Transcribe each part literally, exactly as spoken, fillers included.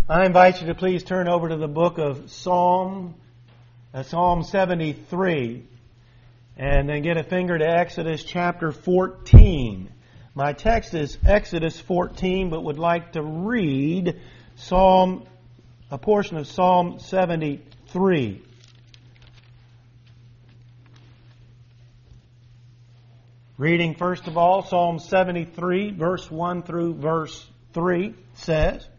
I invite you to please turn over to the book of Psalm, uh, Psalm seventy-three, and then get a finger to Exodus chapter fourteen. My text is Exodus fourteen, but would like to read Psalm, a portion of Psalm seventy-three. Reading first of all, Psalm seventy-three, verse one through verse three says,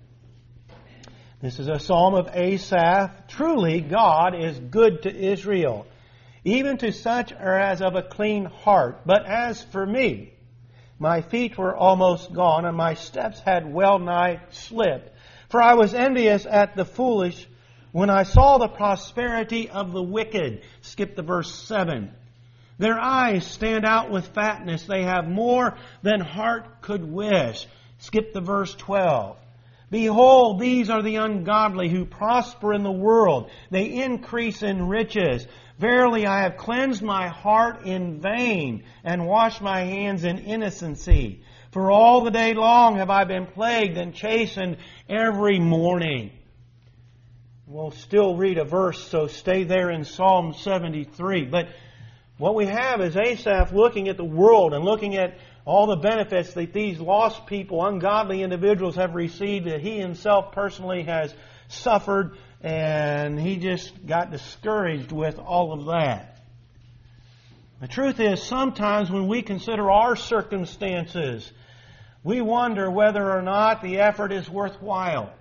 this is a psalm of Asaph. Truly, God is good to Israel, even to such as of a clean heart. But as for me, my feet were almost gone, and my steps had well nigh slipped. For I was envious at the foolish when I saw the prosperity of the wicked. Skip to verse seven. Their eyes stand out with fatness. They have more than heart could wish. Skip to verse twelve. Behold, these are the ungodly who prosper in the world. They increase in riches. Verily, I have cleansed my heart in vain and washed my hands in innocency. For all the day long have I been plagued and chastened every morning. We'll still read a verse, so stay there in Psalm seventy-three. But what we have is Asaph looking at the world and looking at all the benefits that these lost people, ungodly individuals have received, that he himself personally has suffered, and he just got discouraged with all of that. The truth is, sometimes when we consider our circumstances, we wonder whether or not the effort is worthwhile.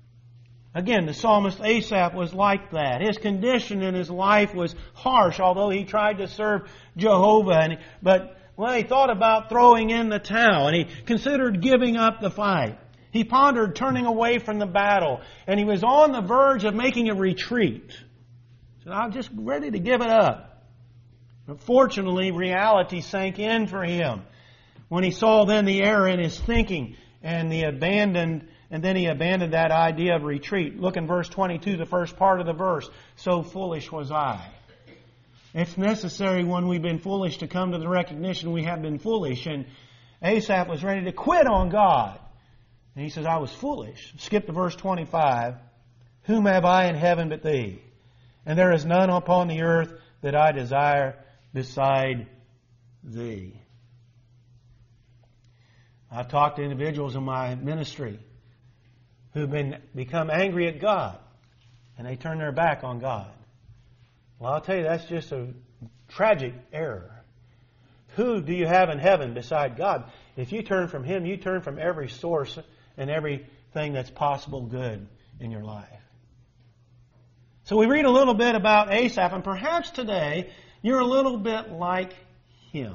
Again, the psalmist Asaph was like that. His condition in his life was harsh, although he tried to serve Jehovah. And, but when he thought about throwing in the towel, and he considered giving up the fight, he pondered turning away from the battle, and he was on the verge of making a retreat. He said, I'm just ready to give it up. But fortunately, reality sank in for him when he saw then the error in his thinking, and the abandoned And then he abandoned that idea of retreat. Look in verse twenty-two, the first part of the verse. So foolish was I. It's necessary when we've been foolish to come to the recognition we have been foolish. And Asaph was ready to quit on God. And he says, I was foolish. Skip to verse twenty-five. Whom have I in heaven but thee? And there is none upon the earth that I desire beside thee. I've talked to individuals in my ministry who've been become angry at God, and they turn their back on God. Well, I'll tell you, that's just a tragic error. Who do you have in heaven beside God? If you turn from Him, you turn from every source and everything that's possible good in your life. So we read a little bit about Asaph, and perhaps today you're a little bit like him.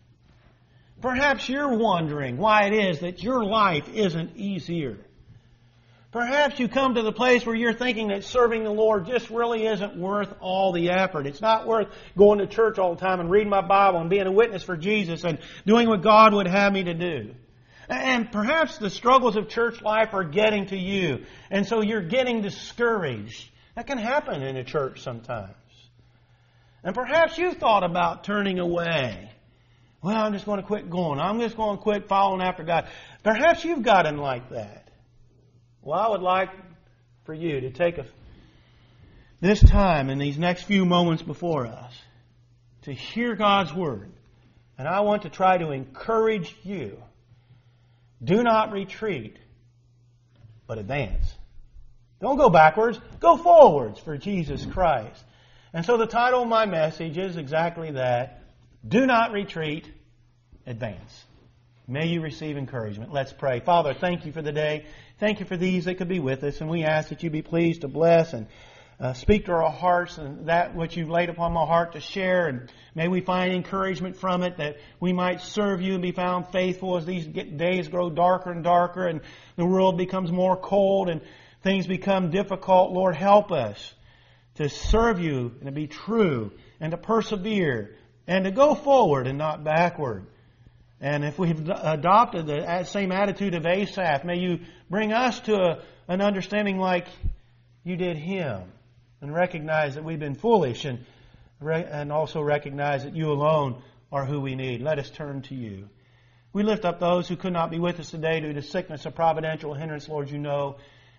Perhaps you're wondering why it is that your life isn't easier. Perhaps you come to the place where you're thinking that serving the Lord just really isn't worth all the effort. It's not worth going to church all the time and reading my Bible and being a witness for Jesus and doing what God would have me to do. And perhaps the struggles of church life are getting to you, and so you're getting discouraged. That can happen in a church sometimes. And perhaps you've thought about turning away. Well, I'm just going to quit going. I'm just going to quit following after God. Perhaps you've gotten like that. Well, I would like for you to take a, this time in these next few moments before us to hear God's Word. And I want to try to encourage you. Do not retreat, but advance. Don't go backwards. Go forwards for Jesus Christ. And so the title of my message is exactly that. Do not retreat, advance. May you receive encouragement. Let's pray. Father, thank you for the day. Thank you for these that could be with us. And we ask that you be pleased to bless and uh, speak to our hearts and that which you've laid upon my heart to share. And may we find encouragement from it, that we might serve you and be found faithful as these days grow darker and darker and the world becomes more cold and things become difficult. Lord, help us to serve you and to be true and to persevere and to go forward and not backward. And if we've adopted the same attitude of Asaph, may you bring us to a, an understanding like you did him, and recognize that we've been foolish, and and also recognize that you alone are who we need. Let us turn to you. We lift up those who could not be with us today due to sickness or providential hindrance, Lord, you know.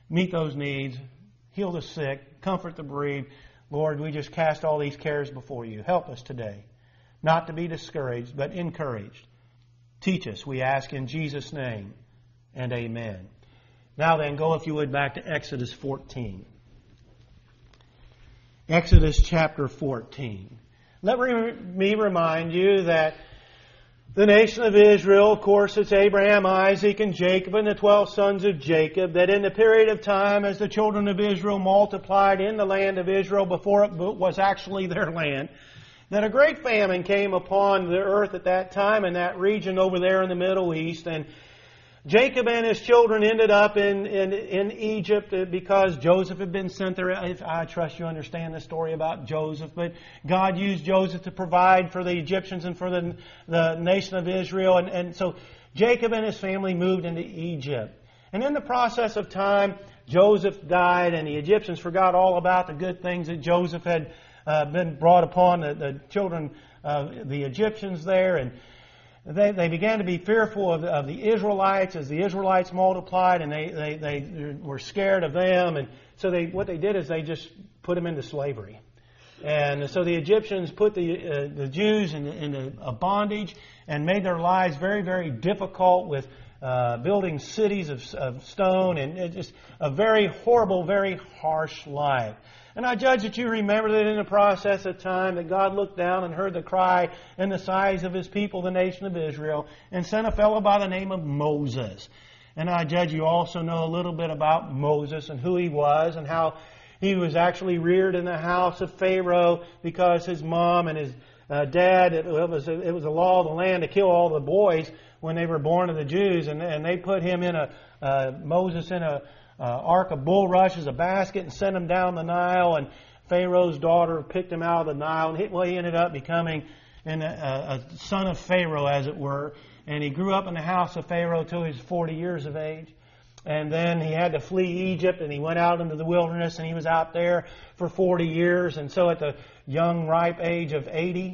meet those needs, heal the sick, comfort the bereaved. Lord, we just cast all these cares before you. Help us today not to be discouraged, but encouraged. Teach us, we ask in Jesus' name, and amen. Now then, go if you would back to Exodus fourteen. Exodus chapter fourteen. Let me remind you that the nation of Israel, of course, it's Abraham, Isaac, and Jacob, and the twelve sons of Jacob, that in the period of time as the children of Israel multiplied in the land of Israel before it was actually their land, that a great famine came upon the earth at that time in that region over there in the Middle East. And Jacob and his children ended up in, in, in Egypt because Joseph had been sent there. I trust you understand the story about Joseph. But God used Joseph to provide for the Egyptians and for the, the nation of Israel. And, and so Jacob and his family moved into Egypt. And in the process of time, Joseph died, and the Egyptians forgot all about the good things that Joseph had uh, been brought upon the, the children of the Egyptians there. And They, they began to be fearful of, of the Israelites as the Israelites multiplied, and they, they, they were scared of them. And so they, what they did is they just put them into slavery. And so the Egyptians put the, uh, the Jews into, into a bondage and made their lives very, very difficult with uh, building cities of, of stone, and it just a very horrible, very harsh life. And I judge that you remember that in the process of time that God looked down and heard the cry and the sighs of His people, the nation of Israel, and sent a fellow by the name of Moses. And I judge you also know a little bit about Moses and who he was and how he was actually reared in the house of Pharaoh because his mom and his uh, dad, it was, it was a law of the land to kill all the boys when they were born to the Jews. And, and they put him in a, uh, Moses in a, Uh, ark of bulrushes, a basket, and sent him down the Nile. And Pharaoh's daughter picked him out of the Nile. And he, well, he ended up becoming an, a, a son of Pharaoh, as it were. And he grew up in the house of Pharaoh till he was forty years of age. And then he had to flee Egypt, and he went out into the wilderness, and he was out there for forty years. And so at the young, ripe age of eighty,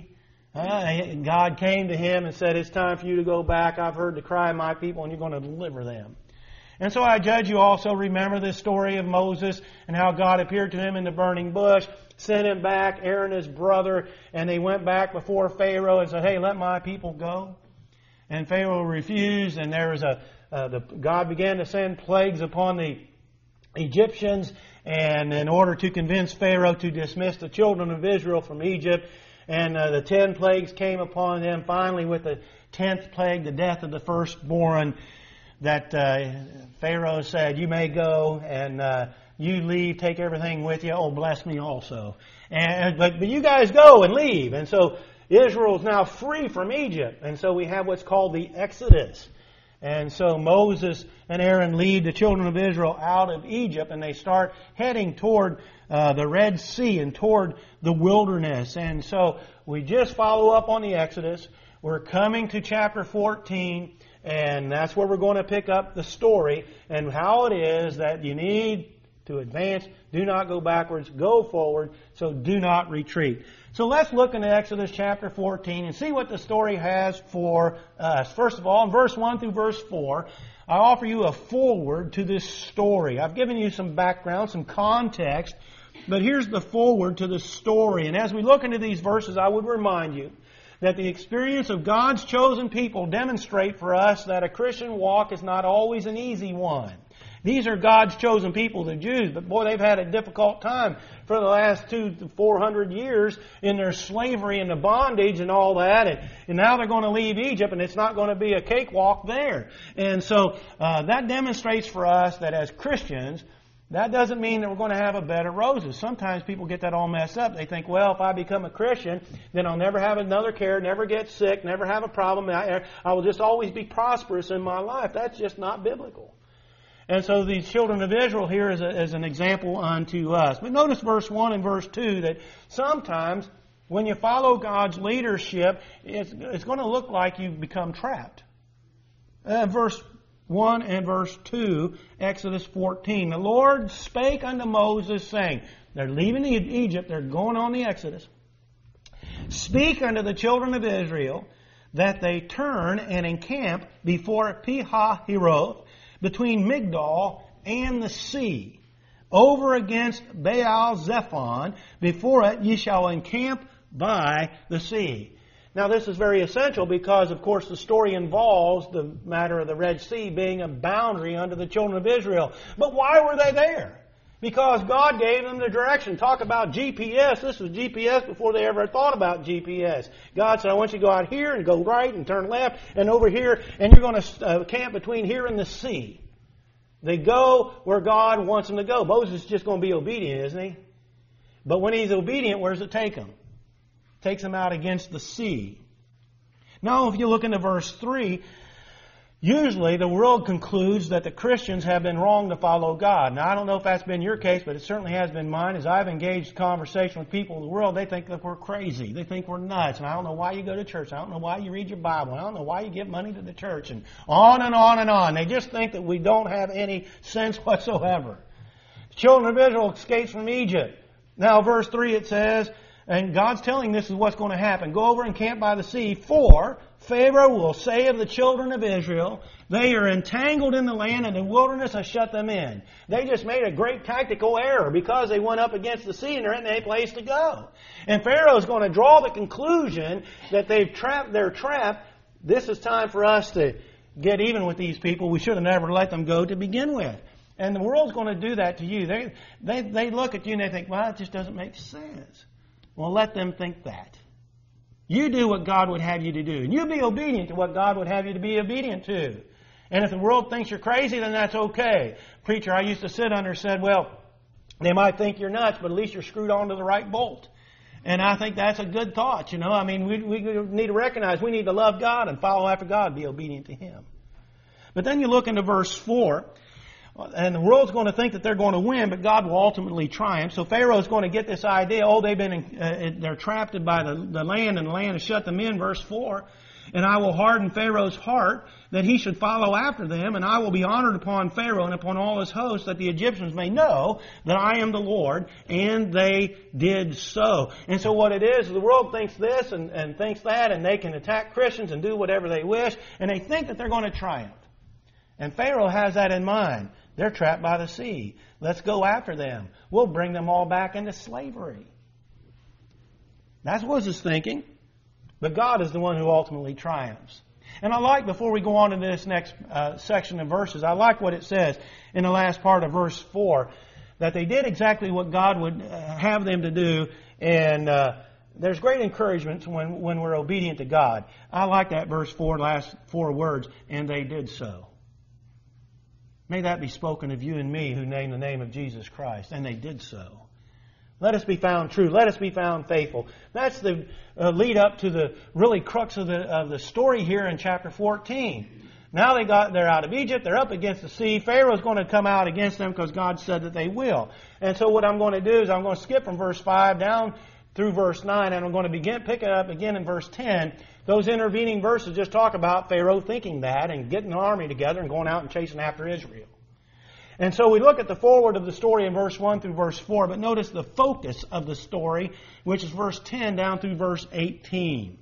uh, God came to him and said, "It's time for you to go back. I've heard the cry of my people, and you're going to deliver them." And so I judge you also remember this story of Moses and how God appeared to him in the burning bush, sent him back, Aaron his brother, and they went back before Pharaoh and said, "Hey, let my people go." And Pharaoh refused, and there was a uh, the, God began to send plagues upon the Egyptians, and in order to convince Pharaoh to dismiss the children of Israel from Egypt, and uh, the ten plagues came upon them. Finally, with the tenth plague, the death of the firstborn, that uh, Pharaoh said, "You may go, and uh, you leave, take everything with you. Oh, bless me also. And but, but you guys go and leave." And so Israel is now free from Egypt. And so we have what's called the Exodus. And so Moses and Aaron lead the children of Israel out of Egypt, and they start heading toward uh, the Red Sea and toward the wilderness. And so we just follow up on the Exodus. We're coming to chapter fourteen. And that's where we're going to pick up the story and how it is that you need to advance. Do not go backwards. Go forward. So do not retreat. So let's look into Exodus chapter fourteen and see what the story has for us. First of all, in verse one through verse four, I offer you a foreword to this story. I've given you some background, some context, but here's the foreword to the story. And as we look into these verses, I would remind you that the experience of God's chosen people demonstrate for us that a Christian walk is not always an easy one. These are God's chosen people, the Jews, but boy, they've had a difficult time for the last two to four hundred years in their slavery and the bondage and all that, and, and now they're going to leave Egypt, and it's not going to be a cakewalk there. And so uh, that demonstrates for us that as Christians, that doesn't mean that we're going to have a bed of roses. Sometimes people get that all messed up. They think, well, if I become a Christian, then I'll never have another care, never get sick, never have a problem. I, I will just always be prosperous in my life. That's just not biblical. And so the children of Israel here is, a, is an example unto us. But notice verse one and verse two that sometimes when you follow God's leadership, it's, it's going to look like you've become trapped. Uh, verse one and verse two, Exodus fourteen. The Lord spake unto Moses, saying, they're leaving Egypt, they're going on the Exodus. Speak unto the children of Israel that they turn and encamp before Pi-hahiroth, between Migdol and the sea, over against Baal Zephon. Before it ye shall encamp by the sea. Now this is very essential because, of course, the story involves the matter of the Red Sea being a boundary unto the children of Israel. But why were they there? Because God gave them the direction. Talk about G P S. This was G P S before they ever thought about G P S. God said, I want you to go out here and go right and turn left and over here, and you're going to uh, camp between here and the sea. They go where God wants them to go. Moses is just going to be obedient, isn't he? But when he's obedient, where does it take him? Takes them out against the sea. Now, if you look into verse three, usually the world concludes that the Christians have been wrong to follow God. Now, I don't know if that's been your case, but it certainly has been mine. As I've engaged conversation with people in the world, they think that we're crazy. They think we're nuts. And I don't know why you go to church. I don't know why you read your Bible. I don't know why you give money to the church. And on and on and on. They just think that we don't have any sense whatsoever. The children of Israel escaped from Egypt. Now, verse three, it says, and God's telling this is what's going to happen. Go over and camp by the sea, for Pharaoh will say of the children of Israel, they are entangled in the land, and the wilderness has shut them in. They just made a great tactical error because they went up against the sea and there isn't any place to go. And Pharaoh is going to draw the conclusion that they've trapped, they're trapped. This is time for us to get even with these people. We should have never let them go to begin with. And the world's going to do that to you. They, they, they look at you and they think, well, it just doesn't make sense. Well, let them think that. You do what God would have you to do. And you be obedient to what God would have you to be obedient to. And if the world thinks you're crazy, then that's okay. Preacher I used to sit under said, well, they might think you're nuts, but at least you're screwed onto the right bolt. And I think that's a good thought, you know. I mean, we, we need to recognize we need to love God and follow after God, be obedient to Him. But then you look into verse four. And the world's going to think that they're going to win, but God will ultimately triumph. So Pharaoh's going to get this idea, oh, they've been, uh, they're trapped by the, the land, and the land has shut them in, verse four. And I will harden Pharaoh's heart, that he should follow after them, and I will be honored upon Pharaoh and upon all his hosts, that the Egyptians may know that I am the Lord, and they did so. And so what it is, the world thinks this and, and thinks that, and they can attack Christians and do whatever they wish, and they think that they're going to triumph. And Pharaoh has that in mind. They're trapped by the sea. Let's go after them. We'll bring them all back into slavery. That's what his thinking. But God is the one who ultimately triumphs. And I like, before we go on to this next uh, section of verses, I like what it says in the last part of verse four, that they did exactly what God would uh, have them to do. And uh, there's great encouragement when, when we're obedient to God. I like that verse four, last four words, and they did so. May that be spoken of you and me who name the name of Jesus Christ. And they did so. Let us be found true. Let us be found faithful. That's the uh, lead up to the really crux of the of the story here in chapter fourteen. Now they got they're out of Egypt. They're up against the sea. Pharaoh's going to come out against them because God said that they will. And so what I'm going to do is I'm going to skip from verse five down through verse nine, and I'm going to begin pick it up again in verse ten. Those intervening verses just talk about Pharaoh thinking that and getting an army together and going out and chasing after Israel. And so we look at the forward of the story in verse one through verse four, but notice the focus of the story, which is verse ten down through verse eighteen.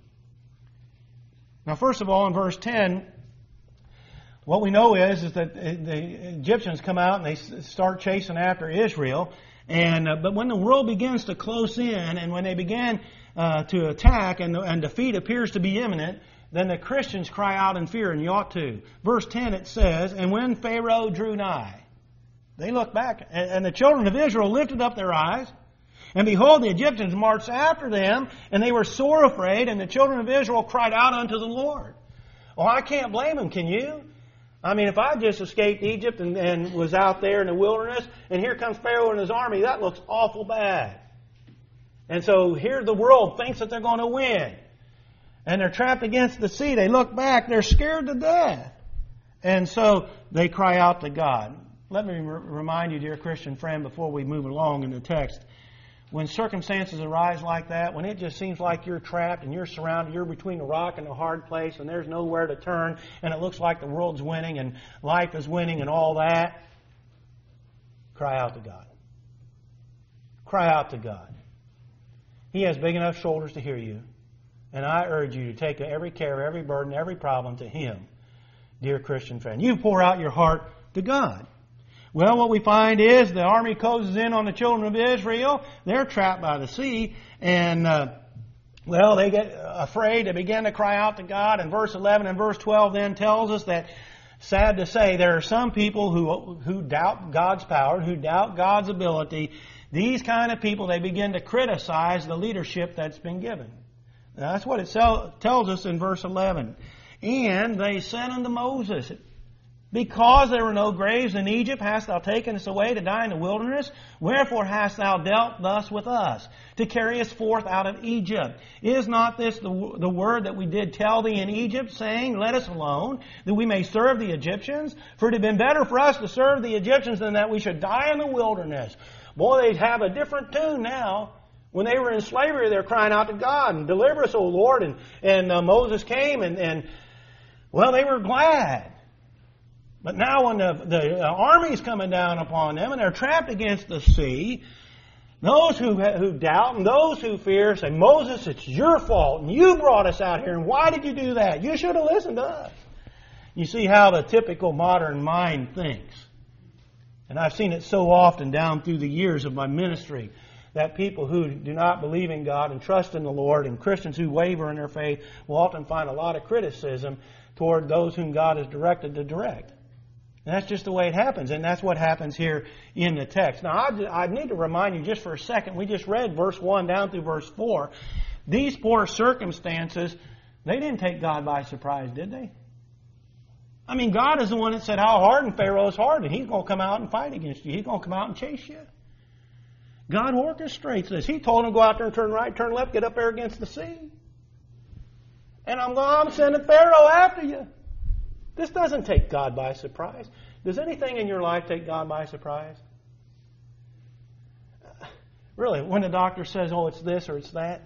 Now, first of all, in verse ten, what we know is, is that the Egyptians come out and they start chasing after Israel. And uh, but when the world begins to close in, and when they begin uh, to attack, and, and defeat appears to be imminent, then the Christians cry out in fear, and you ought to. Verse ten, it says, and when Pharaoh drew nigh, they looked back, and, and the children of Israel lifted up their eyes, and behold, the Egyptians marched after them, and they were sore afraid, and the children of Israel cried out unto the Lord. Well, I can't blame them, can you? I mean, if I just escaped Egypt and, and was out there in the wilderness, and here comes Pharaoh and his army, that looks awful bad. And so here the world thinks that they're going to win. And they're trapped against the sea. They look back. They're scared to death. And so they cry out to God. Let me remind you, dear Christian friend, before we move along in the text, when circumstances arise like that, when it just seems like you're trapped and you're surrounded, you're between a rock and a hard place and there's nowhere to turn and it looks like the world's winning and life is winning and all that, cry out to God. Cry out to God. He has big enough shoulders to hear you. And I urge you to take every care, every burden, every problem to Him, dear Christian friend. You pour out your heart to God. Well, what we find is the army closes in on the children of Israel. They're trapped by the sea. And, uh, well, they get afraid. They begin to cry out to God. And verse eleven and verse twelve then tells us that, sad to say, there are some people who who doubt God's power, who doubt God's ability. These kind of people, they begin to criticize the leadership that's been given. Now, that's what it tells us in verse eleven. And they said unto Moses, because there were no graves in Egypt, hast thou taken us away to die in the wilderness? Wherefore hast thou dealt thus with us, to carry us forth out of Egypt? Is not this the, the word that we did tell thee in Egypt, saying, let us alone, that we may serve the Egyptians? For it had been better for us to serve the Egyptians than that we should die in the wilderness. Boy, they have a different tune now. When they were in slavery, they're crying out to God, and deliver us, O Lord. And, and uh, Moses came, and, and, well, they were glad. But now when the, the army's coming down upon them and they're trapped against the sea, those who, who doubt and those who fear say, Moses, it's your fault and you brought us out here, and why did you do that? You should have listened to us. You see how the typical modern mind thinks. And I've seen it so often down through the years of my ministry, that people who do not believe in God and trust in the Lord, and Christians who waver in their faith, will often find a lot of criticism toward those whom God has directed to direct. And that's just the way it happens, and that's what happens here in the text. Now, I, I need to remind you just for a second, we just read verse one down through verse four. These poor circumstances, they didn't take God by surprise, did they? I mean, God is the one that said how hardened Pharaoh's heart, and He's going to come out and fight against you. He's going to come out and chase you. God orchestrates this. He told him to go out there and turn right, turn left, get up there against the sea. And I'm going, I'm sending Pharaoh after you. This doesn't take God by surprise. Does anything in your life take God by surprise? Really, when the doctor says, oh, it's this or it's that.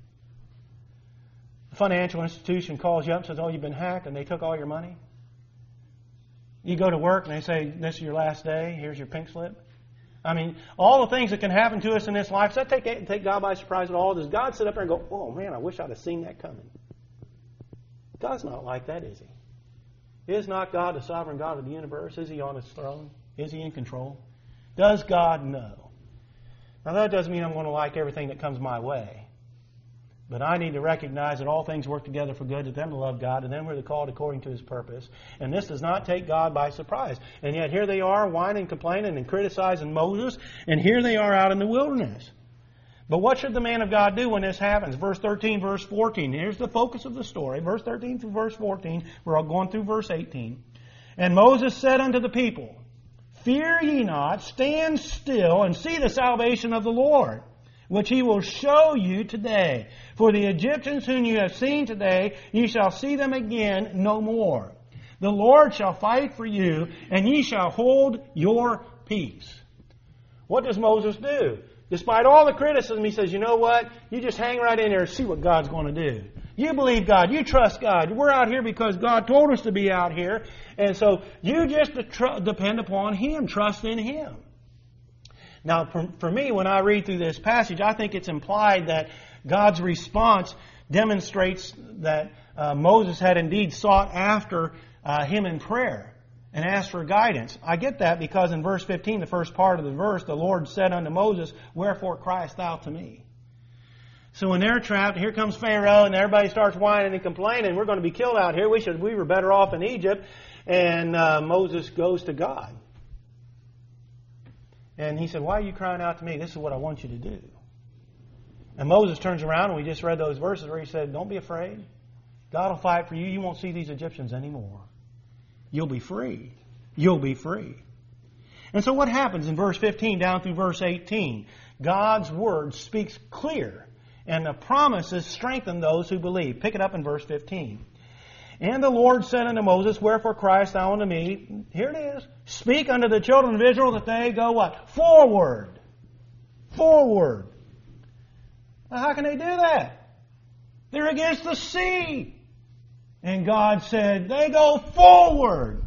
A financial institution calls you up and says, oh, you've been hacked and they took all your money. You go to work and they say, this is your last day, here's your pink slip. I mean, all the things that can happen to us in this life, does that take, take God by surprise at all? Does God sit up there and go, oh man, I wish I'd have seen that coming? God's not like that, is He? Is not God the sovereign God of the universe? Is He on His throne? Is He in control? Does God know? Now that doesn't mean I'm going to like everything that comes my way. But I need to recognize that all things work together for good to them that love God, and them who are called according to His purpose. And this does not take God by surprise. And yet here they are whining, complaining, and criticizing Moses, and here they are out in the wilderness. But what should the man of God do when this happens? Verse thirteen, verse fourteen. Here's the focus of the story. Verse thirteen through verse fourteen. We're all going through verse eighteen. And Moses said unto the people, fear ye not, stand still, and see the salvation of the Lord, which He will show you today. For the Egyptians whom you have seen today, ye shall see them again no more. The Lord shall fight for you, and ye shall hold your peace. What does Moses do? Despite all the criticism, he says, you know what? You just hang right in there and see what God's going to do. You believe God. You trust God. We're out here because God told us to be out here. And so you just depend upon Him. Trust in Him. Now, for, for me, when I read through this passage, I think it's implied that God's response demonstrates that uh, Moses had indeed sought after uh, Him in prayer and asked for guidance. I get that because in verse fifteen, the first part of the verse, the Lord said unto Moses, wherefore criest thou to me? So when they're trapped, here comes Pharaoh, and everybody starts whining and complaining. We're going to be killed out here. We should. We were better off in Egypt. And uh, Moses goes to God. And he said, why are you crying out to me? This is what I want you to do. And Moses turns around, and we just read those verses where he said, don't be afraid. God will fight for you. You won't see these Egyptians anymore. You'll be free. You'll be free. And so what happens in verse fifteen down through verse eighteen? God's Word speaks clear, and the promises strengthen those who believe. Pick it up in verse fifteen. And the Lord said unto Moses, wherefore criest thou unto me? Here it is. Speak unto the children of Israel that they go what? Forward. Forward. Now how can they do that? They're against the sea. And God said, they go forward.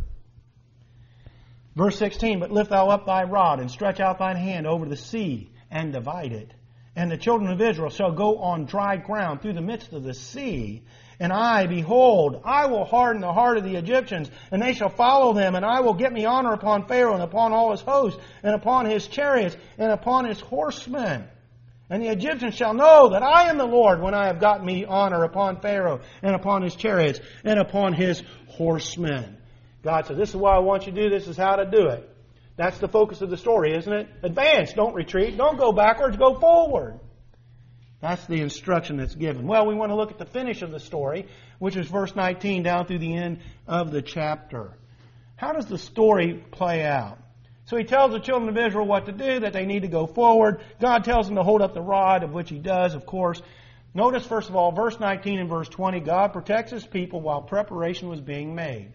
Verse sixteen, but lift thou up thy rod, and stretch out thine hand over the sea, and divide it, And the children of Israel shall go on dry ground through the midst of the sea. And I, behold, I will harden the heart of the Egyptians, and they shall follow them, and I will get me honor upon Pharaoh, and upon all his hosts, and upon his chariots, and upon his horsemen. And the Egyptians shall know that I am the Lord when I have gotten me honor upon Pharaoh, and upon his chariots, and upon his horsemen. God said, this is what I want you to do, this is how to do it. That's the focus of the story, isn't it? Advance, don't retreat, don't go backwards, go forward. That's the instruction that's given. Well, we want to look at the finish of the story, which is verse nineteen down through the end of the chapter. How does the story play out? So he tells the children of Israel what to do, that they need to go forward. God tells them to hold up the rod, of which he does, of course. Notice, first of all, verse nineteen and verse twenty, God protects his people while preparation was being made.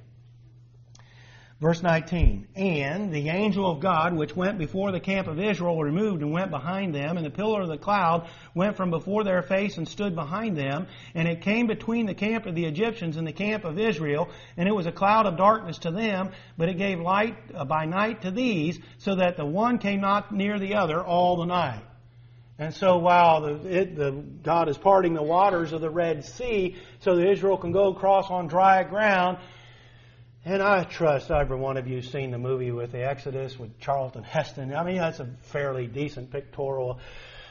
Verse nineteen, and the angel of God, which went before the camp of Israel, removed and went behind them, and the pillar of the cloud went from before their face and stood behind them, and it came between the camp of the Egyptians and the camp of Israel, and it was a cloud of darkness to them, but it gave light by night to these, so that the one came not near the other all the night. And so while the, it, the, God is parting the waters of the Red Sea, so that Israel can go across on dry ground. And I trust every one of you has seen the movie with the Exodus with Charlton Heston. I mean, that's a fairly decent pictorial.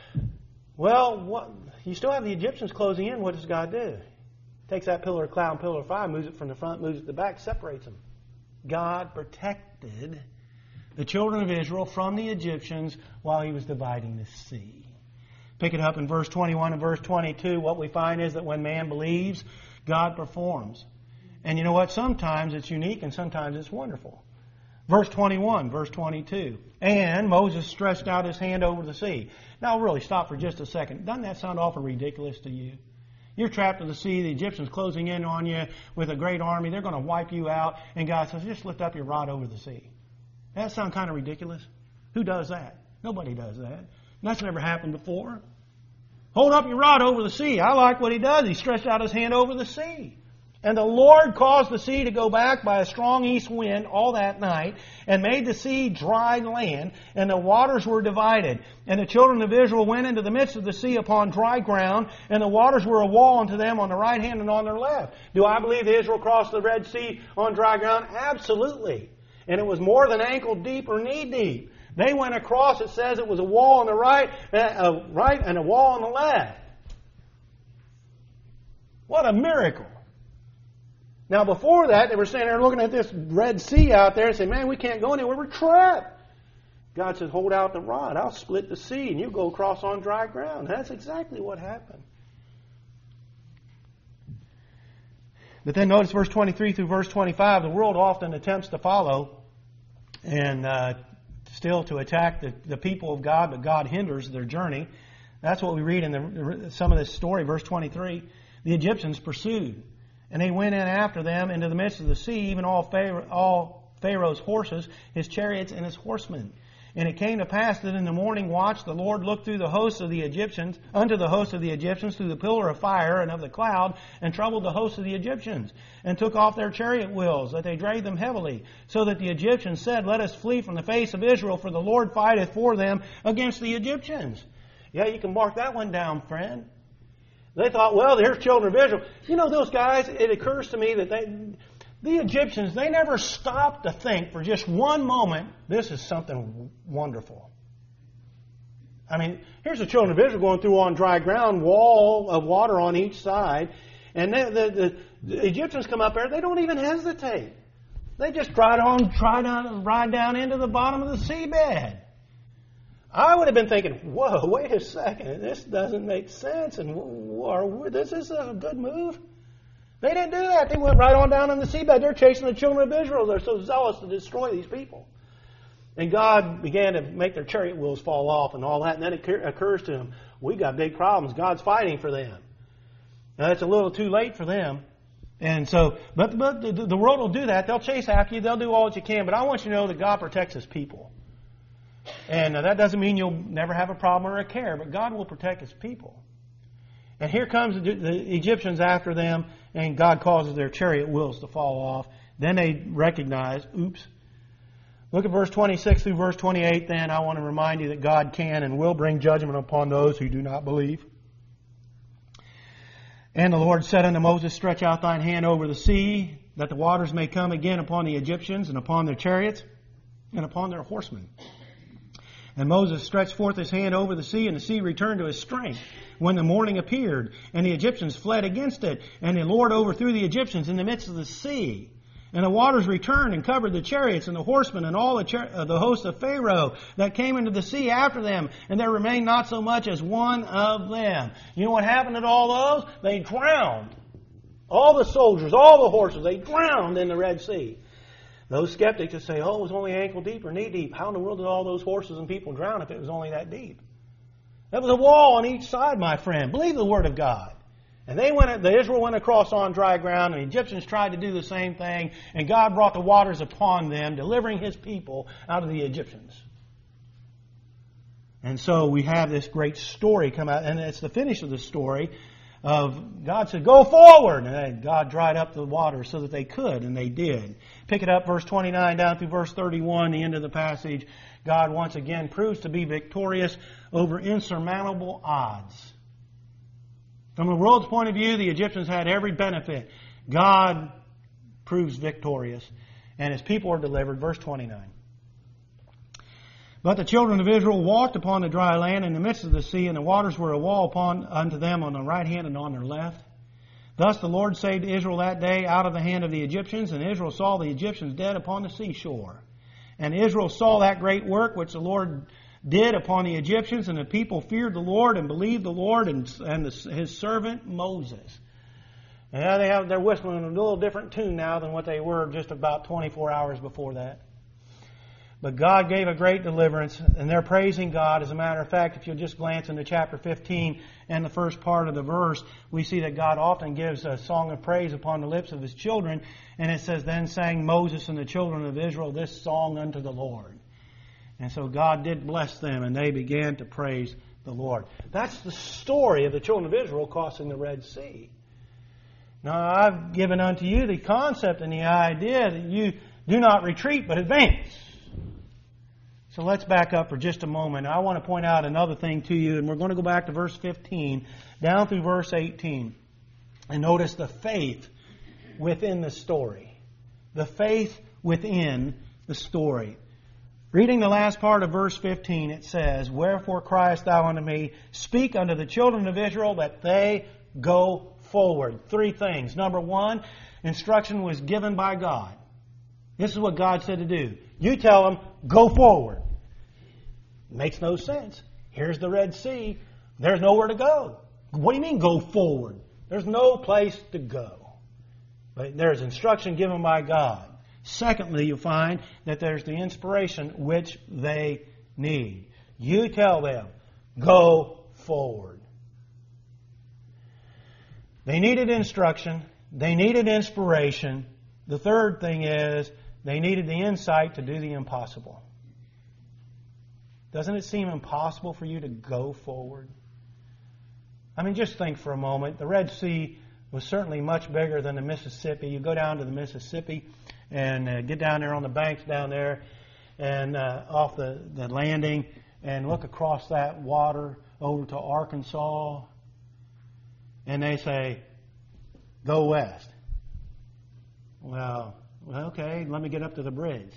Well, what, you still have the Egyptians closing in. What does God do? Takes that pillar of cloud and pillar of fire, moves it from the front, moves it to the back, separates them. God protected the children of Israel from the Egyptians while he was dividing the sea. Pick it up in verse twenty-one and verse twenty-two. What we find is that when man believes, God performs. And you know what? Sometimes it's unique and sometimes it's wonderful. Verse twenty-one, verse twenty-two. And Moses stretched out his hand over the sea. Now really stop for just a second. Doesn't that sound awful ridiculous to you? You're trapped in the sea, the Egyptians closing in on you with a great army. They're going to wipe you out. And God says, just lift up your rod over the sea. Doesn't that sound kind of ridiculous? Who does that? Nobody does that. That's never happened before. Hold up your rod over the sea. I like what he does. He stretched out his hand over the sea. And the Lord caused the sea to go back by a strong east wind all that night, and made the sea dry land, and the waters were divided. And the children of Israel went into the midst of the sea upon dry ground, and the waters were a wall unto them on the right hand and on their left. Do I believe that Israel crossed the Red Sea on dry ground? Absolutely. And it was more than ankle deep or knee deep. They went across, it says it was a wall on the right, uh, right and a wall on the left. What a miracle. Now before that, they were standing there looking at this Red Sea out there and saying, man, we can't go anywhere, we're trapped. God says, hold out the rod, I'll split the sea and you go across on dry ground. That's exactly what happened. But then notice verse twenty-three through verse twenty-five, the world often attempts to follow and uh, still to attack the, the people of God, but God hinders their journey. That's what we read in the, some of this story, verse twenty-three. The Egyptians pursued. And they went in after them into the midst of the sea, even all Pharaoh, all Pharaoh's horses, his chariots, and his horsemen. And it came to pass that in the morning watch the Lord looked through the hosts of the Egyptians, unto the hosts of the Egyptians, through the pillar of fire and of the cloud, and troubled the hosts of the Egyptians, and took off their chariot wheels, that they drave them heavily, so that the Egyptians said, let us flee from the face of Israel, for the Lord fighteth for them against the Egyptians. Yeah, you can mark that one down, friend. They thought, well, there's children of Israel. You know, those guys, it occurs to me that they, the Egyptians, they never stopped to think for just one moment, this is something wonderful. I mean, here's the children of Israel going through on dry ground, wall of water on each side. And they, the, the, the Egyptians come up there, they don't even hesitate. They just ride on, try down, ride down into the bottom of the seabed. I would have been thinking, whoa, wait a second, this doesn't make sense, and or, this is a good move. They didn't do that. They went right on down in the seabed. They're chasing the children of Israel. They're so zealous to destroy these people. And God began to make their chariot wheels fall off and all that, and then it occurs to him, we got big problems. God's fighting for them. Now, it's a little too late for them. And so, but, but the, the world will do that. They'll chase after you. They'll do all that you can. But I want you to know that God protects his people. And uh, that doesn't mean you'll never have a problem or a care, but God will protect his people. And here comes the, the Egyptians after them, and God causes their chariot wheels to fall off. Then they recognize, oops, Look at verse twenty-six through verse twenty-eight then. I want to remind you that God can and will bring judgment upon those who do not believe. And the Lord said unto Moses, stretch out thine hand over the sea, that the waters may come again upon the Egyptians, and upon their chariots, and upon their horsemen. And Moses stretched forth his hand over the sea, and the sea returned to his strength when the morning appeared, and the Egyptians fled against it. And the Lord overthrew the Egyptians in the midst of the sea. And the waters returned and covered the chariots and the horsemen and all the, char- uh, the host of Pharaoh that came into the sea after them. And there remained not so much as one of them. You know what happened to all those? They drowned. All the soldiers, all the horses, they drowned in the Red Sea. Those skeptics that say, oh, it was only ankle deep or knee deep. How in the world did all those horses and people drown if it was only that deep? There was a wall on each side, my friend. Believe the Word of God. And they went, the Israel went across on dry ground, and the Egyptians tried to do the same thing, and God brought the waters upon them, delivering His people out of the Egyptians. And so we have this great story come out, and it's the finish of the story of God said, go forward. And God dried up the water so that they could, and they did. Pick it up, verse twenty-nine down through verse thirty-one, the end of the passage. God once again proves to be victorious over insurmountable odds. From the world's point of view, the Egyptians had every benefit. God proves victorious, and His people are delivered. Verse twenty-nine. But the children of Israel walked upon the dry land in the midst of the sea, and the waters were a wall upon unto them on the right hand and on their left. Thus the Lord saved Israel that day out of the hand of the Egyptians, and Israel saw the Egyptians dead upon the seashore. And Israel saw that great work which the Lord did upon the Egyptians, and the people feared the Lord and believed the Lord and, and the, His servant Moses. And now they have, they're whistling a little different tune now than what they were just about twenty-four hours before that. But God gave a great deliverance, and they're praising God. As a matter of fact, if you'll just glance into chapter fifteen and the first part of the verse, we see that God often gives a song of praise upon the lips of His children. And it says, then sang Moses and the children of Israel this song unto the Lord. And so God did bless them, and they began to praise the Lord. That's the story of the children of Israel crossing the Red Sea. Now, I've given unto you the concept and the idea that you do not retreat, but advance. So let's back up for just a moment. I want to point out another thing to you, and we're going to go back to verse fifteen, down through verse eighteen. And notice the faith within the story. The faith within the story. Reading the last part of verse fifteen, it says, wherefore criest thou unto me, speak unto the children of Israel that they go forward. Three things. Number one, instruction was given by God. This is what God said to do. You tell them, go forward. Makes no sense. Here's the Red Sea. There's nowhere to go. What do you mean go forward? There's no place to go. But there's instruction given by God. Secondly, you find that there's the inspiration which they need. You tell them, go forward. They needed instruction. They needed inspiration. The third thing is they needed the insight to do the impossible. Doesn't it seem impossible for you to go forward? I mean, just think for a moment. The Red Sea was certainly much bigger than the Mississippi. You go down to the Mississippi and uh, get down there on the banks down there and uh, off the, the landing and look across that water over to Arkansas. And they say, go west. Well, well, okay, let me get up to the bridge.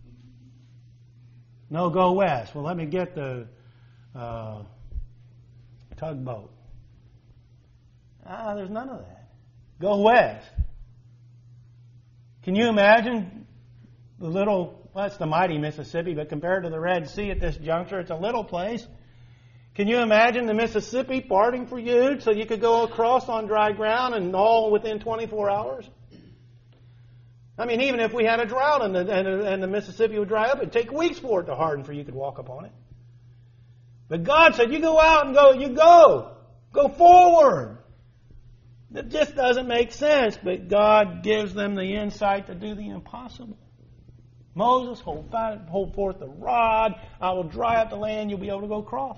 No, go west. Well, let me get the uh, tugboat. Ah, there's none of that. Go west. Can you imagine the little, well, it's the mighty Mississippi, but compared to the Red Sea at this juncture, it's a little place. Can you imagine the Mississippi parting for you so you could go across on dry ground and all within twenty-four hours? I mean, even if we had a drought and the, and, the, and the Mississippi would dry up, it'd take weeks for it to harden for you could walk upon it. But God said, you go out and go, you go. Go forward. It just doesn't make sense, but God gives them the insight to do the impossible. Moses, hold, hold forth the rod. I will dry up the land. You'll be able to go across.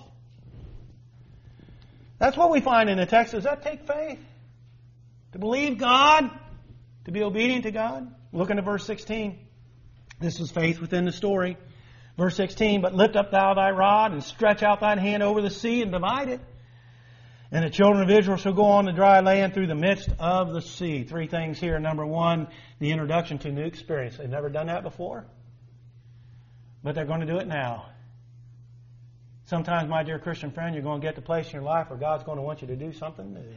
That's what we find in the text. Does that take faith? To believe God? To be obedient to God? Look into verse sixteen. This is faith within the story. Verse sixteen, but lift up thou thy rod, and stretch out thine hand over the sea, and divide it. And the children of Israel shall go on the dry land through the midst of the sea. Three things here. Number one, the introduction to new experience. They've never done that before, but they're going to do it now. Sometimes, my dear Christian friend, you're going to get to a place in your life where God's going to want you to do something new.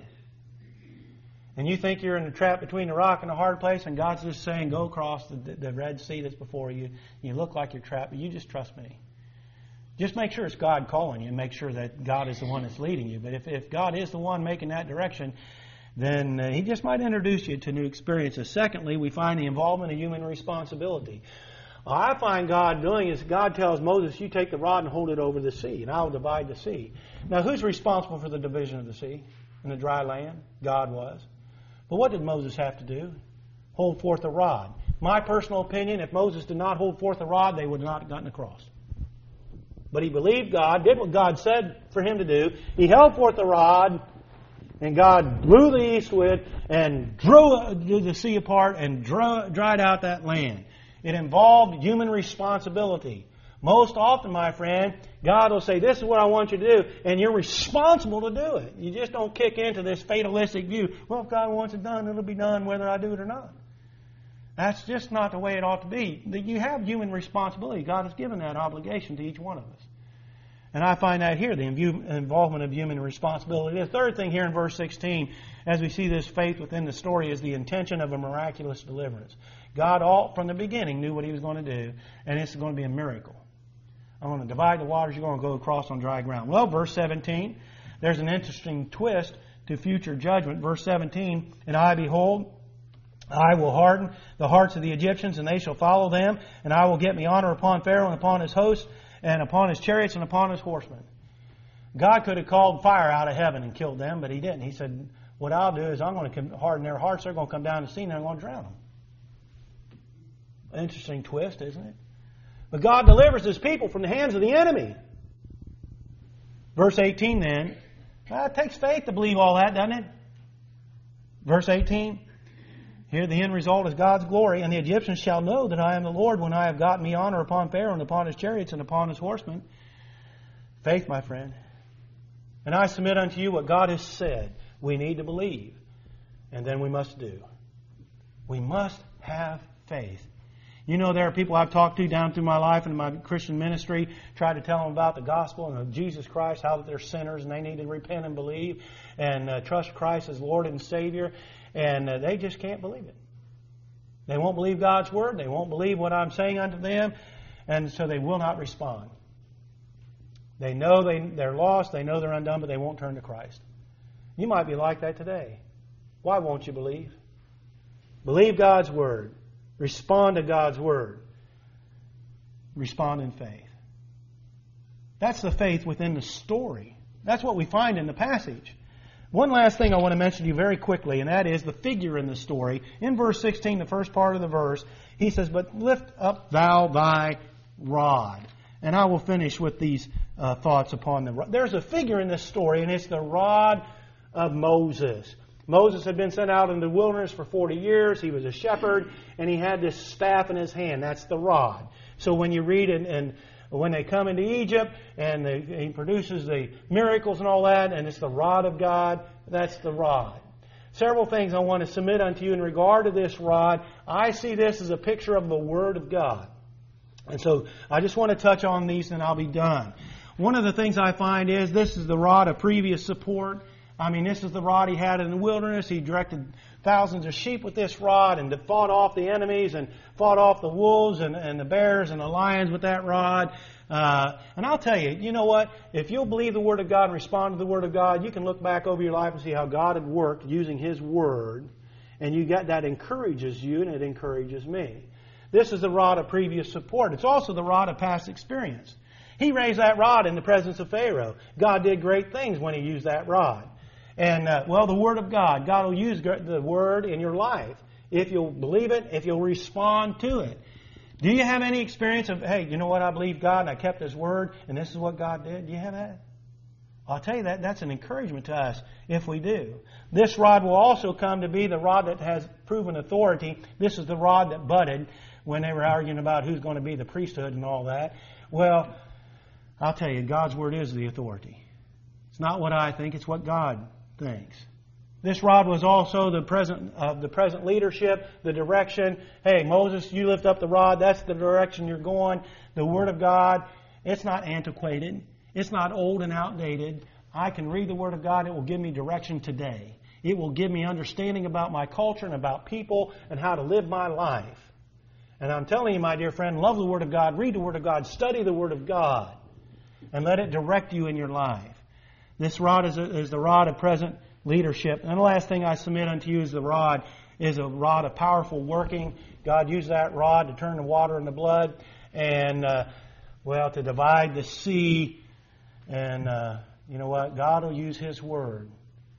And you think you're in the trap between the rock and the hard place, and God's just saying, go across the, the Red Sea that's before you. You look like you're trapped, but you just trust me. Just make sure it's God calling you, and make sure that God is the one that's leading you. But if, if God is the one making that direction, then uh, He just might introduce you to new experiences. Secondly, we find the involvement of human responsibility. I find God doing is God tells Moses, you take the rod and hold it over the sea, and I'll divide the sea. Now, who's responsible for the division of the sea and the dry land? God was. But what did Moses have to do? Hold forth the rod. My personal opinion, if Moses did not hold forth the rod, they would not have gotten across. But he believed God, did what God said for him to do. He held forth the rod, and God blew the east wind and drew the sea apart and drew, dried out that land. It involved human responsibility. Most often, my friend, God will say, this is what I want you to do, and you're responsible to do it. You just don't kick into this fatalistic view. Well, if God wants it done, it'll be done whether I do it or not. That's just not the way it ought to be. You have human responsibility. God has given that obligation to each one of us. And I find that here, the involvement of human responsibility. The third thing here in verse sixteen, as we see this faith within the story, is the intention of a miraculous deliverance. God, all from the beginning, knew what He was going to do, and it's going to be a miracle. I'm going to divide the waters, you're going to go across on dry ground. Well, verse seventeen, there's an interesting twist to future judgment. Verse seventeen, and I, behold, I will harden the hearts of the Egyptians, and they shall follow them, and I will get me honor upon Pharaoh and upon his host, and upon his chariots and upon his horsemen. God could have called fire out of heaven and killed them, but He didn't. He said, what I'll do is I'm going to harden their hearts, they're going to come down the sea, and I'm going to drown them. Interesting twist, isn't it? But God delivers His people from the hands of the enemy. Verse eighteen then, well, it takes faith to believe all that, doesn't it? Verse eighteen, here the end result is God's glory, and the Egyptians shall know that I am the Lord when I have gotten me honor upon Pharaoh and upon his chariots and upon his horsemen. Faith, my friend. And I submit unto you what God has said we need to believe, and then we must do. We must have faith. You know, there are people I've talked to down through my life and my Christian ministry, tried to tell them about the gospel and of Jesus Christ, how that they're sinners and they need to repent and believe and uh, trust Christ as Lord and Savior, and uh, they just can't believe it. They won't believe God's Word. They won't believe what I'm saying unto them, and so they will not respond. They know they, they're lost, they know they're undone, but they won't turn to Christ. You might be like that today. Why won't you believe? Believe God's Word. Respond to God's Word. Respond in faith. That's the faith within the story. That's what we find in the passage. One last thing I want to mention to you very quickly, and that is the figure in the story. In verse sixteen, the first part of the verse, he says, but lift up thou thy rod. And I will finish with these uh, thoughts upon the rod. There's a figure in this story, and it's the rod of Moses. Moses had been sent out in the wilderness for forty years. He was a shepherd, and he had this staff in his hand. That's the rod. So when you read it, and when they come into Egypt, and they, he produces the miracles and all that, and it's the rod of God, that's the rod. Several things I want to submit unto you in regard to this rod. I see this as a picture of the Word of God. And so I just want to touch on these, and I'll be done. One of the things I find is this is the rod of previous support. I mean, this is the rod he had in the wilderness. He directed thousands of sheep with this rod and fought off the enemies and fought off the wolves and, and the bears and the lions with that rod. Uh, and I'll tell you, you know what? If you'll believe the Word of God and respond to the Word of God, you can look back over your life and see how God had worked using His Word. And you get that encourages you, and it encourages me. This is the rod of previous support. It's also the rod of past experience. He raised that rod in the presence of Pharaoh. God did great things when He used that rod. And, uh, well, the Word of God. God will use the Word in your life if you'll believe it, if you'll respond to it. Do you have any experience of, hey, you know what, I believe God and I kept His Word and this is what God did? Do you have that? I'll tell you that that's an encouragement to us if we do. This rod will also come to be the rod that has proven authority. This is the rod that budded. when they were arguing about who's going to be the priesthood and all that. Well, I'll tell you, God's Word is the authority. It's not what I think, it's what God thinks. This rod was also the present uh, the present leadership, the direction. Hey, Moses, you lift up the rod. That's the direction you're going. The Word of God, it's not antiquated. It's not old and outdated. I can read the Word of God. It will give me direction today. It will give me understanding about my culture and about people and how to live my life. And I'm telling you, my dear friend, love the Word of God. Read the Word of God. Study the Word of God. And let it direct you in your life. This rod is, a, is the rod of present leadership. And the last thing I submit unto you is the rod is a rod of powerful working. God used that rod to turn the water into blood and, uh, well, to divide the sea. And uh, you know what? God will use His Word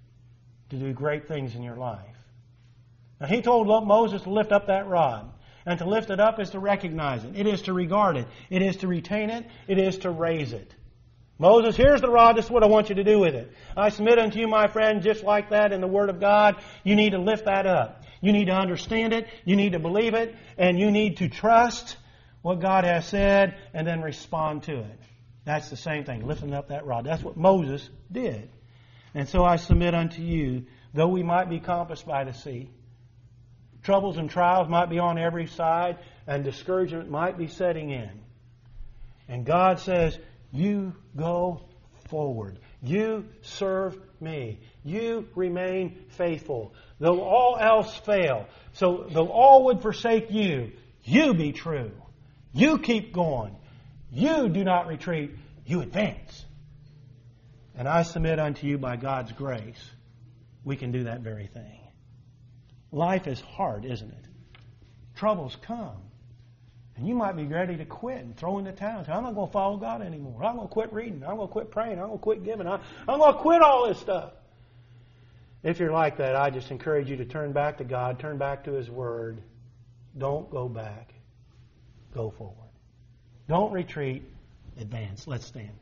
to do great things in your life. Now, He told Moses to lift up that rod. And to lift it up is to recognize it. It is to regard it. It is to retain it. It is to raise it. Moses, here's the rod. This is what I want you to do with it. I submit unto you, my friend, just like that in the Word of God. You need to lift that up. You need to understand it. You need to believe it. And you need to trust what God has said and then respond to it. That's the same thing, lifting up that rod. That's what Moses did. And so I submit unto you, though we might be compassed by the sea, troubles and trials might be on every side, and discouragement might be setting in. And God says, you go forward. You serve me. You remain faithful. Though all else fail, so though all would forsake you, you be true. You keep going. You do not retreat. You advance. And I submit unto you by God's grace, we can do that very thing. Life is hard, isn't it? Troubles come. And you might be ready to quit and throw in the towel. I'm not going to follow God anymore. I'm going to quit reading. I'm going to quit praying. I'm going to quit giving. I'm going to quit all this stuff. If you're like that, I just encourage you to turn back to God. Turn back to His Word. Don't go back. Go forward. Don't retreat. Advance. Let's stand.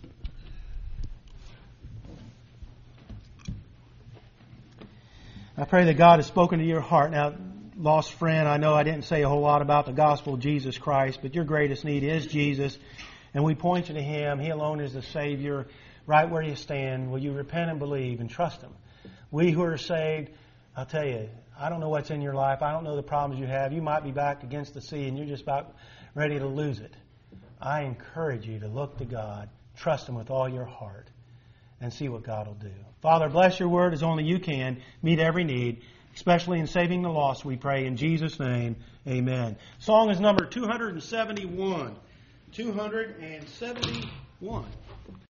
I pray that God has spoken to your heart. Now, lost friend, I know I didn't say a whole lot about the gospel of Jesus Christ, but your greatest need is Jesus, and we point you to Him. He alone is the Savior. Right where you stand, will you repent and believe and trust Him? We who are saved, I'll tell you, I don't know what's in your life. I don't know the problems you have. You might be back against the sea and you're just about ready to lose it. I encourage you to look to God, trust Him with all your heart, and see what God will do. Father, bless your word as only you can. Meet every need, especially in saving the lost, we pray. In Jesus' name, amen. Song is number two seventy-one. two seventy-one.